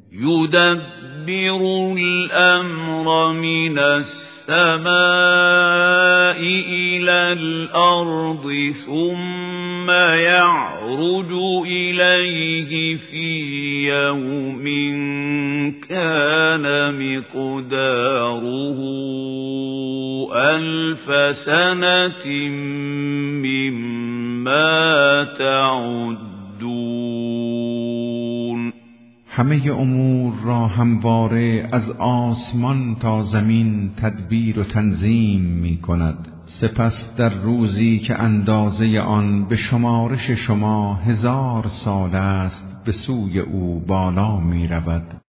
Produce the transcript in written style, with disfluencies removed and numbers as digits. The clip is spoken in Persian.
يدبر الأمر من السماء إلى الأرض ثم يعرج إليه في يوم كان مقداره 1000 سنة مما تعدون. همه امور را همواره از آسمان تا زمین تدبیر و تنظیم می کند. سپس در روزی که اندازه آن به شمارش شما 1000 سال است به سوی او بالا می رود.